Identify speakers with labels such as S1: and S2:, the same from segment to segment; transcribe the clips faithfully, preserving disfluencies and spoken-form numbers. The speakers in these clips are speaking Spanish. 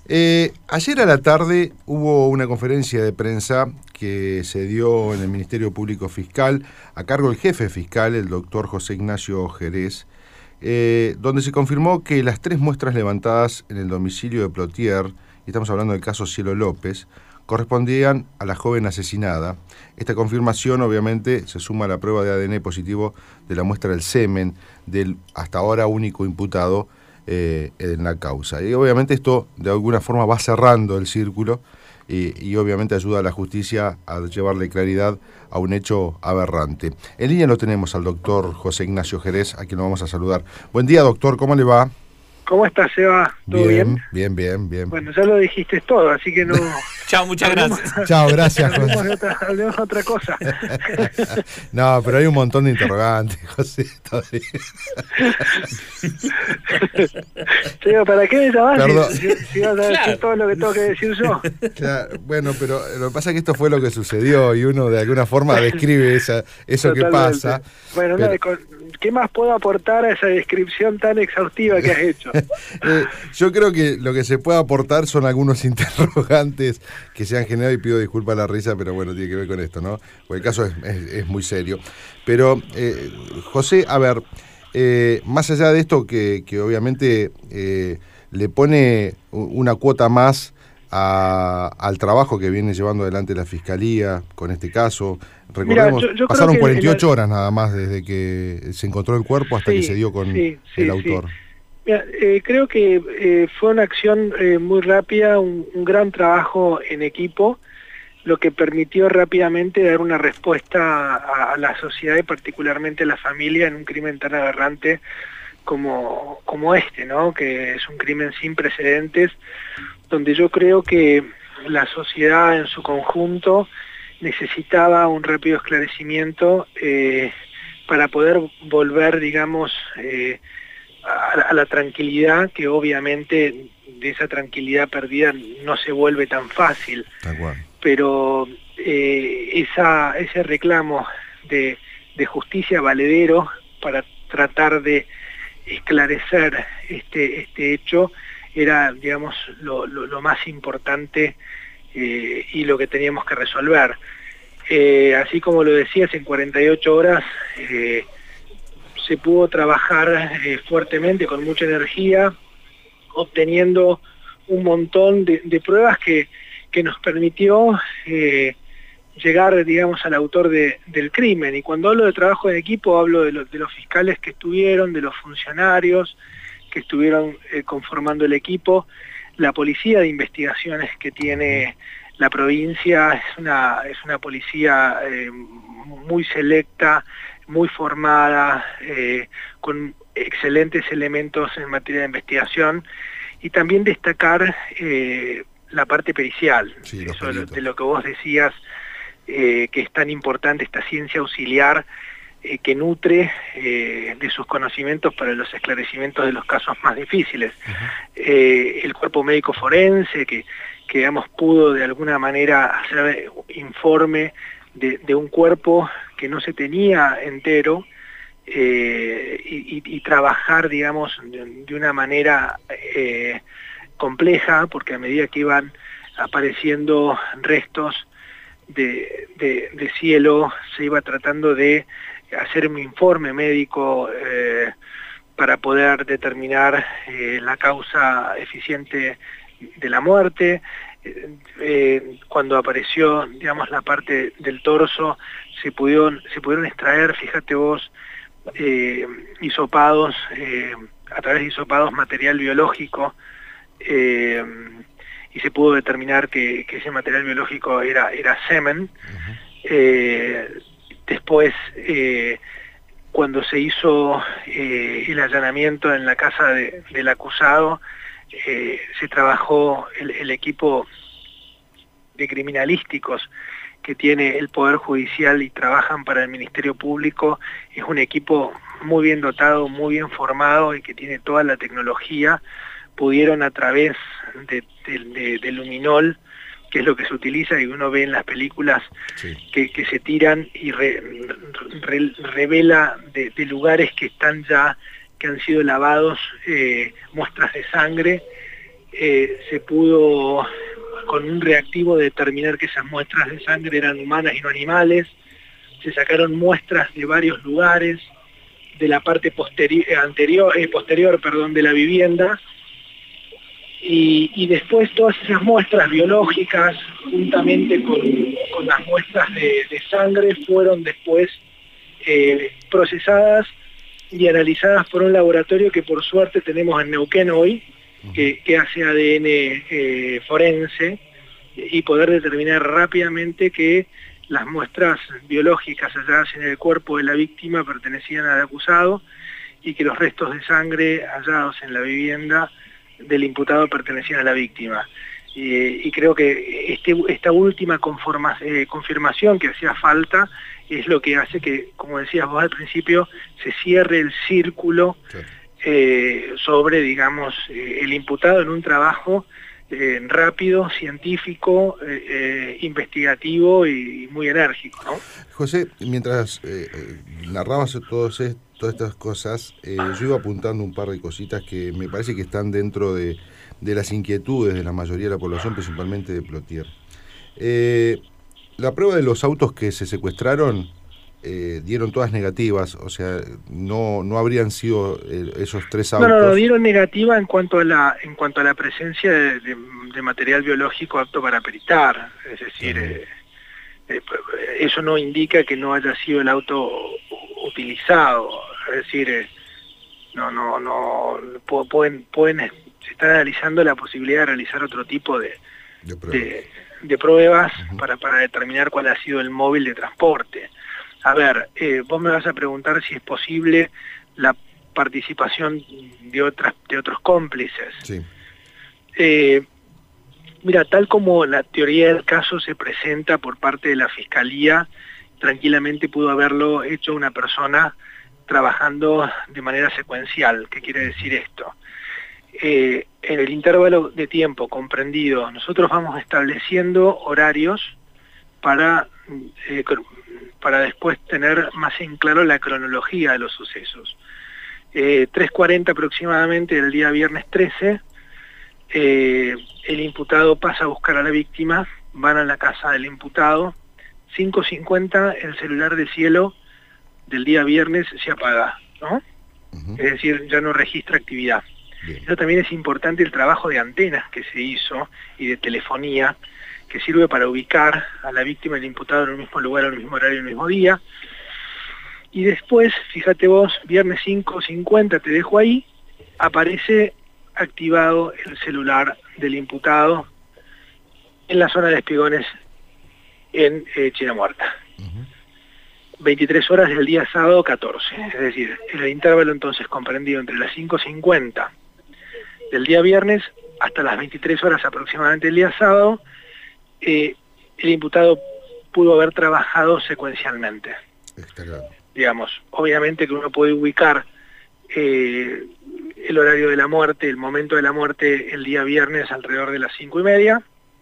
S1: Eh, ayer a la tarde hubo una conferencia de prensa que se dio en el Ministerio Público Fiscal a cargo del jefe fiscal, el doctor José Ignacio Jerez, eh, donde se confirmó que las tres muestras levantadas en el domicilio de Plotier, y estamos hablando del caso Cielo López, correspondían a la joven asesinada. Esta confirmación obviamente se suma a la prueba de A D N positivo de la muestra del semen del hasta ahora único imputado eh, en la causa. Y obviamente esto de alguna forma va cerrando el círculo y, y obviamente ayuda a la justicia a llevarle claridad a un hecho aberrante. En línea lo tenemos al doctor José Ignacio Jerez, a quien lo vamos a saludar. Buen día, doctor, ¿cómo le va?
S2: ¿Cómo estás, Seba? ¿Todo
S1: bien?
S2: Bien,
S1: bien, bien, bien.
S2: Bueno, ya lo dijiste todo, así que no...
S3: Chao, muchas
S2: hablemos,
S3: gracias.
S1: Chao, gracias,
S2: hablemos
S1: José.
S2: de otra, hablemos de otra cosa.
S1: No, pero hay un montón de interrogantes, José, todavía.
S2: Seba, ¿para qué me llamaste
S1: Perdón.
S2: si, si vas a decir
S3: Claro.
S2: todo lo que tengo que decir yo?
S1: Claro, bueno, pero lo que pasa es que esto fue lo que sucedió y uno de alguna forma describe esa, eso que
S2: Totalmente.
S1: pasa.
S2: Bueno,
S1: pero-
S2: no, con- ¿qué más puedo aportar a esa descripción tan exhaustiva que has hecho?
S1: Eh, yo creo que lo que se puede aportar son algunos interrogantes que se han generado y pido disculpas a la risa, pero bueno, tiene que ver con esto, ¿no? Porque el caso es, es- es muy serio. Pero, eh, José, a ver, eh, más allá de esto que, que obviamente eh, le pone u- una cuota más a- al trabajo que viene llevando adelante la Fiscalía con este caso, recordemos,
S2: yo- yo creo
S1: pasaron
S2: que
S1: cuarenta y ocho
S2: el-
S1: horas nada más desde que se encontró el cuerpo hasta
S2: Sí,
S1: que se dio con
S2: sí, sí,
S1: el
S2: sí.
S1: autor.
S2: Mira, eh, creo que eh, fue una acción eh, muy rápida, un, un gran trabajo en equipo, lo que permitió rápidamente dar una respuesta a, a la sociedad y particularmente a la familia en un crimen tan aberrante como, como este, ¿no? Que es un crimen sin precedentes, donde yo creo que la sociedad en su conjunto necesitaba un rápido esclarecimiento eh, para poder volver, digamos, eh, a, a la tranquilidad, que obviamente de esa tranquilidad perdida no se vuelve tan fácil,
S1: Tal cual.
S2: pero eh, esa, ese reclamo de, de justicia valedero para tratar de esclarecer este, este hecho era, digamos, lo, lo, lo más importante eh, y lo que teníamos que resolver. Eh, así como lo decías, en cuarenta y ocho horas eh, se pudo trabajar eh, fuertemente, con mucha energía, obteniendo un montón de, de pruebas que, que nos permitió eh, llegar, digamos, al autor de, del crimen. Y cuando hablo de trabajo en equipo, hablo de, lo, de los fiscales que estuvieron, de los funcionarios que estuvieron eh, conformando el equipo, la policía de investigaciones que tiene la provincia, es una, es una policía eh, muy selecta, muy formada, eh, con excelentes elementos en materia de investigación, y también destacar eh, la parte pericial,
S1: Sí, los
S2: eso de lo,
S1: peritos.
S2: de lo que vos decías, eh, que es tan importante esta ciencia auxiliar eh, que nutre eh, de sus conocimientos para los esclarecimientos de los casos más difíciles.
S1: Uh-huh.
S2: Eh, el cuerpo médico forense, que, que digamos, pudo de alguna manera hacer informe de, de un cuerpo que no se tenía entero, eh, y, y, y trabajar, digamos, de, de una manera eh, compleja, porque a medida que iban apareciendo restos de, de, de cielo, se iba tratando de hacer un informe médico eh, para poder determinar eh, la causa eficiente de la muerte. Eh, cuando apareció, digamos, la parte del torso, se pudieron, se pudieron extraer, fíjate vos, eh, hisopados, eh, a través de hisopados, material biológico, eh, y se pudo determinar que, que ese material biológico era, era semen. Uh-huh. eh, después, eh, cuando se hizo eh, el allanamiento en la casa de, del acusado, eh, se trabajó el, el equipo de criminalísticos que tiene el Poder Judicial y trabajan para el Ministerio Público. Es un equipo muy bien dotado, muy bien formado y que tiene toda la tecnología. Pudieron, a través de, de, de, de luminol, que es lo que se utiliza y uno ve en las películas, sí, que, que se tiran y re, re, revela de, de lugares que están ya, que han sido lavados, eh, muestras de sangre, eh, se pudo con un reactivo determinar que esas muestras de sangre eran humanas y no animales. Se sacaron muestras de varios lugares de la parte posterior, anterior, eh, posterior perdón, de la vivienda, y, y después todas esas muestras biológicas, juntamente con, con las muestras de, de sangre, fueron después eh, procesadas y analizadas por un laboratorio que por suerte tenemos en Neuquén hoy, que, que hace A D N eh, forense, y poder determinar rápidamente que las muestras biológicas halladas en el cuerpo de la víctima pertenecían al acusado y que los restos de sangre hallados en la vivienda del imputado pertenecían a la víctima. Y, y creo que este, esta última conforma, eh, confirmación que hacía falta es lo que hace que, como decías vos al principio, se cierre el círculo eh, sobre, digamos, eh, el imputado en un trabajo Eh, rápido, científico, eh, eh, investigativo y muy enérgico, ¿no?
S1: José, mientras eh, narrabas todos est todas estas cosas, eh, yo iba apuntando un par de cositas que me parece que están dentro de, de las inquietudes de la mayoría de la población, principalmente de Plotier. Eh, la prueba de los autos que se secuestraron eh, dieron todas negativas, o sea, no no habrían sido eh, esos tres autos.
S2: No, no, no, dieron negativa en cuanto a la en cuanto a la presencia de, de, de material biológico apto para peritar, es decir, uh-huh. eh, eh, eso no indica que no haya sido el auto utilizado, es decir, eh, no, no, no, pueden, pueden, se está analizando la posibilidad de realizar otro tipo de,
S1: de pruebas,
S2: de, de pruebas
S1: uh-huh.
S2: para, para determinar cuál ha sido el móvil de transporte. A ver, eh, vos me vas a preguntar si es posible la participación de otras de otros cómplices.
S1: Sí.
S2: Eh, mira, tal como la teoría del caso se presenta por parte de la Fiscalía, tranquilamente pudo haberlo hecho una persona trabajando de manera secuencial. ¿Qué quiere decir esto? Eh, en el intervalo de tiempo comprendido, nosotros vamos estableciendo horarios para... Eh, para después tener más en claro la cronología de los sucesos. Eh, tres cuarenta aproximadamente del día viernes trece, eh, el imputado pasa a buscar a la víctima, van a la casa del imputado, cinco cincuenta el celular de Cielo del día viernes se apaga, ¿no? Uh-huh. Es decir, ya no registra actividad. Bien. Eso también es importante, el trabajo de antenas que se hizo y de telefonía, que sirve para ubicar a la víctima y al imputado en el mismo lugar, en el mismo horario, en el mismo día. Y después, fíjate vos, viernes cinco cincuenta, te dejo ahí, aparece activado el celular del imputado en la zona de Espigones, en eh, China Muerta. Uh-huh. veintitrés horas del día sábado catorce, es decir, en el intervalo entonces comprendido entre las cinco cincuenta del día viernes hasta las veintitrés horas aproximadamente del día sábado, Eh, el imputado pudo haber trabajado secuencialmente.
S1: Está claro.
S2: Digamos, obviamente que uno puede ubicar eh, el horario de la muerte, el momento de la muerte el día viernes alrededor de las cinco y media.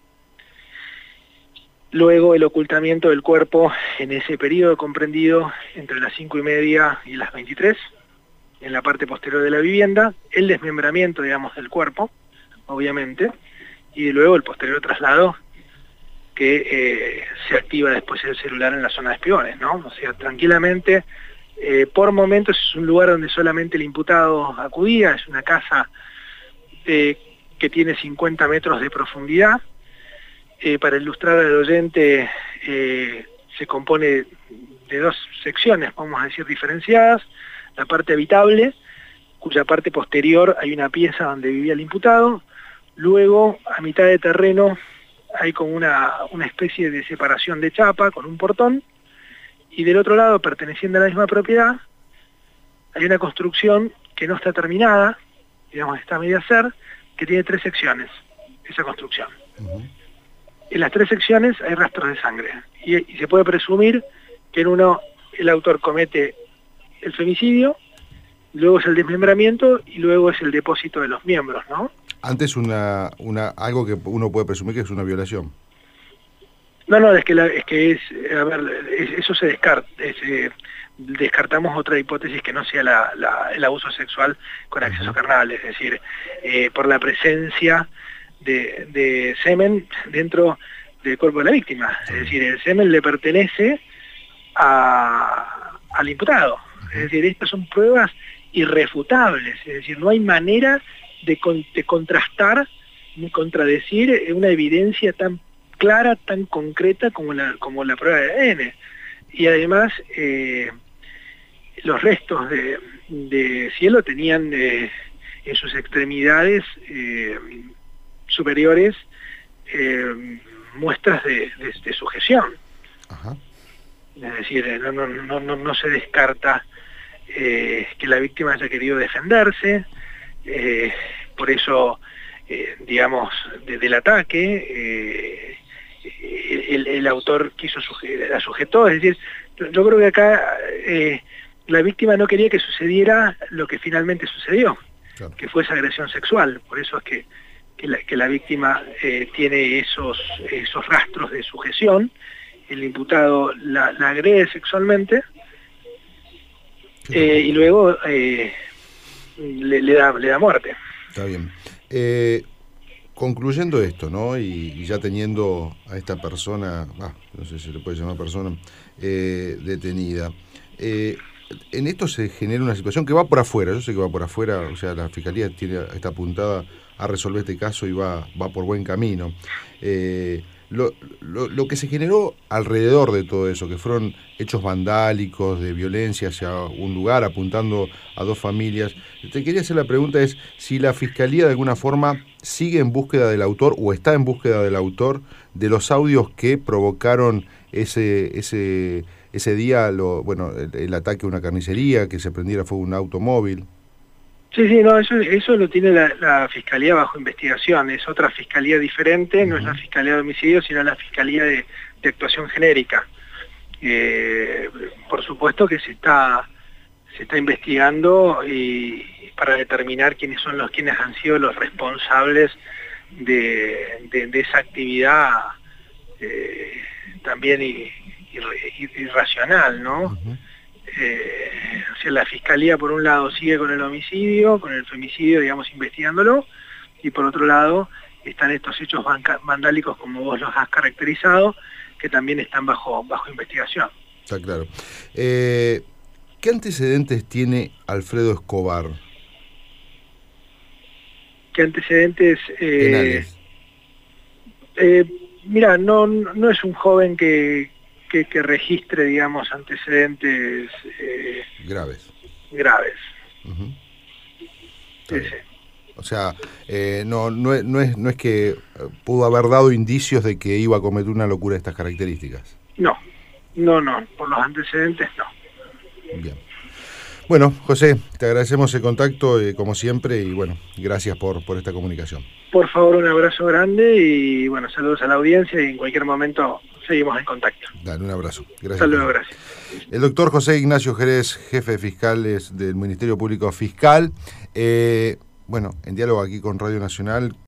S2: Luego el ocultamiento del cuerpo en ese periodo comprendido entre las cinco y media y las veintitrés, en la parte posterior de la vivienda, el desmembramiento, digamos, del cuerpo, obviamente, y luego el posterior traslado que eh, se activa después el celular en la zona de Espigones, ¿no? O sea, tranquilamente, eh, por momentos es un lugar donde solamente el imputado acudía, es una casa eh, que tiene cincuenta metros de profundidad. Eh, para ilustrar al oyente, eh, se compone de dos secciones, vamos a decir, diferenciadas. La parte habitable, cuya parte posterior hay una pieza donde vivía el imputado. Luego, a mitad de terreno, hay como una, una especie de separación de chapa con un portón, y del otro lado, perteneciente a la misma propiedad, hay una construcción que no está terminada, digamos, está a medio hacer, que tiene tres secciones, esa construcción. Uh-huh. En las tres secciones hay rastros de sangre, y, y se puede presumir que en uno el autor comete el femicidio, luego es el desmembramiento, y luego es el depósito de los miembros, ¿no?
S1: Antes una, una algo que uno puede presumir que es una violación.
S2: No, no, es que, la, es, que es, a ver, es, eso se descarta. Es, eh, descartamos otra hipótesis que no sea la, la, el abuso sexual con acceso carnal, es decir, eh, por la presencia de, de semen dentro del cuerpo de la víctima. Es decir, el semen le pertenece a, al imputado. Es decir, estas son pruebas irrefutables, es decir, no hay manera de, con, de contrastar ni contradecir una evidencia tan clara, tan concreta como la, como la prueba de A D N. Y además, eh, los restos de, de Cielo tenían eh, en sus extremidades eh, superiores eh, muestras de, de, de sujeción. Ajá. Es decir, no, no, no, no, no se descarta eh, que la víctima haya querido defenderse, eh, por eso, eh, digamos, desde el ataque, eh, el, el autor quiso suge la sujetó, es decir, yo creo que acá eh, la víctima no quería que sucediera lo que finalmente sucedió, claro, que fue esa agresión sexual, por eso es que, que, la, que la víctima eh, tiene esos, esos rastros de sujeción, el imputado la, la agrede sexualmente, eh, y luego eh, le, le, da, le da muerte.
S1: Está bien. Eh, concluyendo esto, ¿no? Y, y ya teniendo a esta persona, ah, no sé si le puede llamar persona, eh, detenida, eh, en esto se genera una situación que va por afuera, yo sé que va por afuera, o sea, la Fiscalía tiene, está apuntada a resolver este caso y va, va por buen camino. Eh, Lo, lo, lo que se generó alrededor de todo eso, que fueron hechos vandálicos, de violencia hacia un lugar, apuntando a dos familias. Te quería hacer la pregunta es si la Fiscalía de alguna forma sigue en búsqueda del autor o está en búsqueda del autor de los audios que provocaron ese ese ese día, lo, bueno, el, el ataque a una carnicería, que se prendiera fuego un automóvil.
S2: Sí, sí, no, eso, eso lo tiene la, la Fiscalía bajo investigación, es otra Fiscalía diferente, uh-huh. No es la Fiscalía de Homicidio, sino la Fiscalía de, de Actuación Genérica. Eh, por supuesto que se está, se está investigando y, para determinar quiénes son los quienes han sido los responsables de, de, de esa actividad eh, también irracional, ¿no? Uh-huh. Eh, o sea, la Fiscalía por un lado sigue con el homicidio, con el femicidio, digamos, investigándolo, y por otro lado están estos hechos vandálicos como vos los has caracterizado, que también están bajo, bajo investigación.
S1: Está claro. Eh, ¿Qué antecedentes tiene Alfredo Escobar?
S2: ¿Qué antecedentes? Eh, Penales. Eh, mira, no, no es un joven que... Que, que registre, digamos, antecedentes eh,
S1: graves.
S2: Graves.
S1: Uh-huh. Sí, sí. O sea, eh, no, no, es, no, es, no es que pudo haber dado indicios de que iba a cometer una locura de estas características.
S2: No, no, no, por los antecedentes no.
S1: Bien. Bueno, José, te agradecemos el contacto, eh, como siempre, y bueno, gracias por, por esta comunicación.
S2: Por favor, un abrazo grande y bueno, saludos a la audiencia y en cualquier momento seguimos en contacto.
S1: Dale, un abrazo. Gracias.
S2: Saludos, gracias.
S1: El doctor José Ignacio Jerez, jefe de fiscales del Ministerio Público Fiscal, eh, bueno, en diálogo aquí con Radio Nacional,